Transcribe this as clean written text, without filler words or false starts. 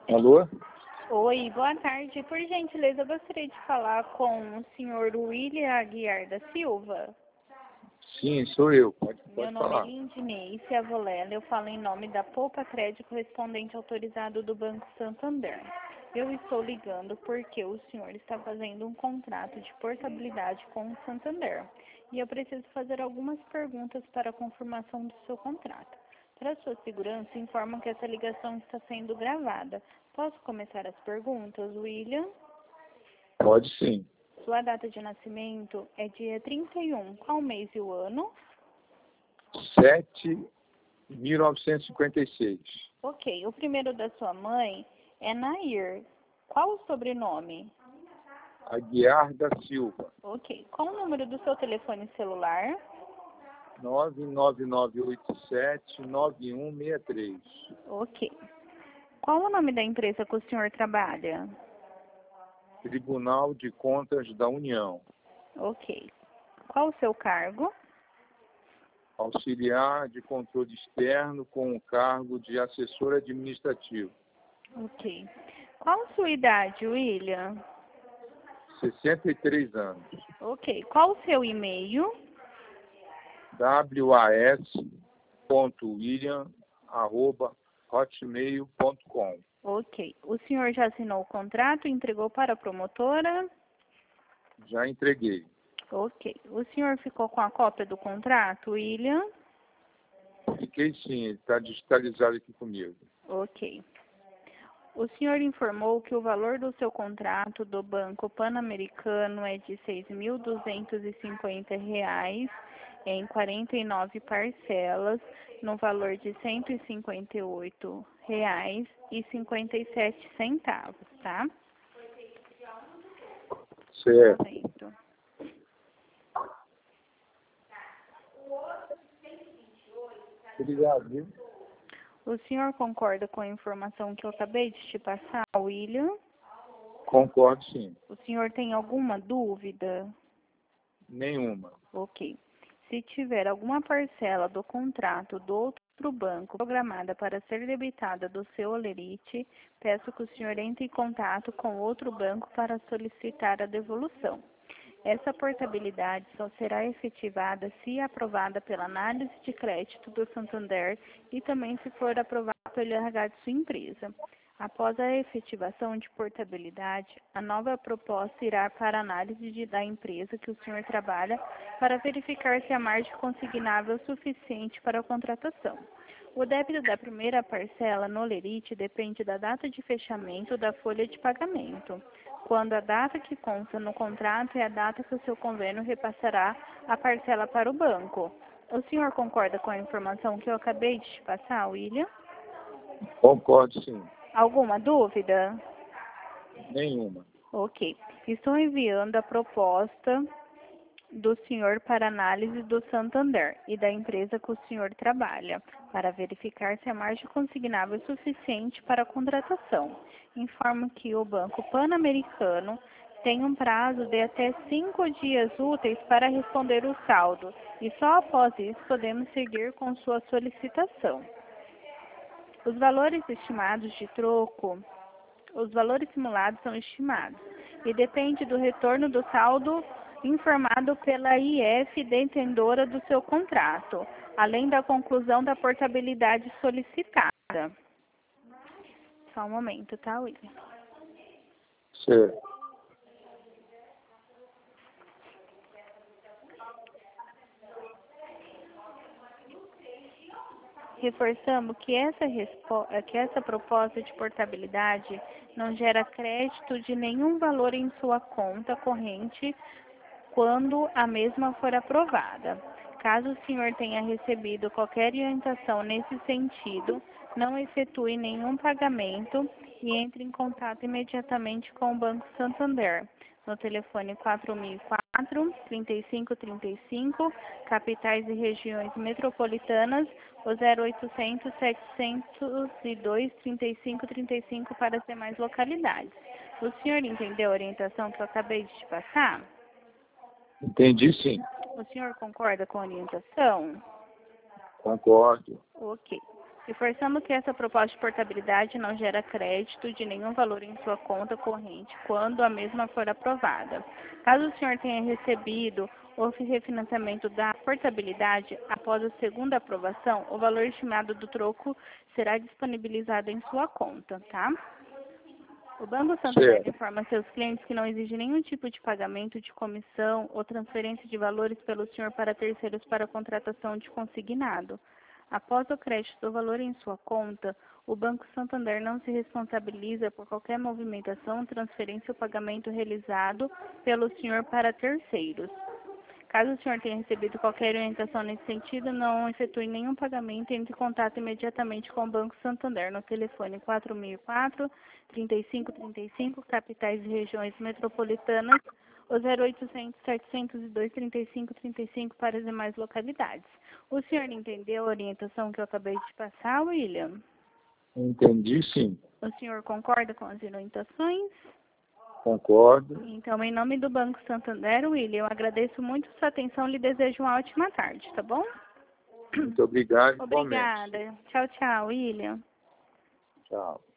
Alô? Oi, boa tarde. Por gentileza, eu gostaria de falar com o senhor William Aguiar da Silva. Sim, sou eu. Pode Meu nome é falar. Lindinei Ciavolela. Eu falo em nome da Poupa Crédito correspondente autorizado do Banco Santander. Eu estou ligando porque o senhor está fazendo um contrato de portabilidade com o Santander. E eu preciso fazer algumas perguntas para a confirmação do seu contrato. Para sua segurança, informam que essa ligação está sendo gravada. Posso começar as perguntas, William? Pode sim. Sua data de nascimento é dia 31. Qual mês e o ano? 1956. Ok. O primeiro da sua mãe é Nair. Qual o sobrenome? Aguiar da Silva. Ok. Qual o número do seu telefone celular? 99987-9163. Ok. Qual o nome da empresa que o senhor trabalha? Tribunal de Contas da União. Ok. Qual o seu cargo? Auxiliar de controle externo com o cargo de assessor administrativo. Ok. Qual a sua idade, William? 63 anos. Ok. Qual o seu e-mail? was.william@hotmail.com. Ok. O senhor já assinou o contrato e entregou para a promotora? Já entreguei. Ok. O senhor ficou com a cópia do contrato, William? Fiquei sim, ele está digitalizado aqui comigo. Ok. O senhor informou que o valor do seu contrato do Banco Pan-Americano é de R$ 6.250 em 49 parcelas, no valor de R$ 158,57, tá? Certo. Momento. Obrigado, viu? O senhor concorda com a informação que eu acabei de te passar, William? Concordo sim. O senhor tem alguma dúvida? Nenhuma. Ok. Se tiver alguma parcela do contrato do outro banco programada para ser debitada do seu holerite, peço que o senhor entre em contato com outro banco para solicitar a devolução. Essa portabilidade só será efetivada se aprovada pela análise de crédito do Santander e também se for aprovada pelo RH de sua empresa. Após a efetivação de portabilidade, a nova proposta irá para a análise da empresa que o senhor trabalha para verificar se a margem consignável é suficiente para a contratação. O débito da primeira parcela no holerite depende da data de fechamento da folha de pagamento, quando a data que consta no contrato é a data que o seu convênio repassará a parcela para o banco. O senhor concorda com a informação que eu acabei de te passar, William? Concordo sim. Alguma dúvida? Nenhuma. Ok. Estou enviando a proposta do senhor para análise do Santander e da empresa que o senhor trabalha, para verificar se a margem consignável é suficiente para a contratação. Informo que o Banco Pan-Americano tem um prazo de até 5 dias úteis para responder o saldo, e só após isso podemos seguir com sua solicitação. Os valores estimados de troco, os valores simulados são estimados e depende do retorno do saldo informado pela IF detentora do seu contrato, além da conclusão da portabilidade solicitada. Só um momento, tá, William? Certo. Reforçamos que essa proposta de portabilidade não gera crédito de nenhum valor em sua conta corrente quando a mesma for aprovada. Caso o senhor tenha recebido qualquer orientação nesse sentido, não efetue nenhum pagamento e entre em contato imediatamente com o Banco Santander, no telefone 4004-3535, capitais e regiões metropolitanas, o 0800-702-3535 para as demais localidades. O senhor entendeu a orientação que eu acabei de te passar? Entendi sim. O senhor concorda com a orientação? Concordo. Ok. Reforçando que essa proposta de portabilidade não gera crédito de nenhum valor em sua conta corrente quando a mesma for aprovada. Caso o senhor tenha recebido o refinanciamento da portabilidade após a segunda aprovação, o valor estimado do troco será disponibilizado em sua conta, tá? O Banco Santander Certo. informa seus clientes que não exige nenhum tipo de pagamento de comissão ou transferência de valores pelo senhor para terceiros para contratação de consignado. Após o crédito do valor em sua conta, o Banco Santander não se responsabiliza por qualquer movimentação, transferência ou pagamento realizado pelo senhor para terceiros. Caso o senhor tenha recebido qualquer orientação nesse sentido, não efetue nenhum pagamento e entre em contato imediatamente com o Banco Santander no telefone 4004-3535, capitais e regiões metropolitanas, ou 0800-702-3535 para as demais localidades. O senhor entendeu a orientação que eu acabei de passar, William? Entendi, sim. O senhor concorda com as orientações? Concordo. Então, em nome do Banco Santander, William, eu agradeço muito sua atenção e lhe desejo uma ótima tarde, tá bom? Muito obrigado. Obrigada. Tchau, tchau, William. Tchau.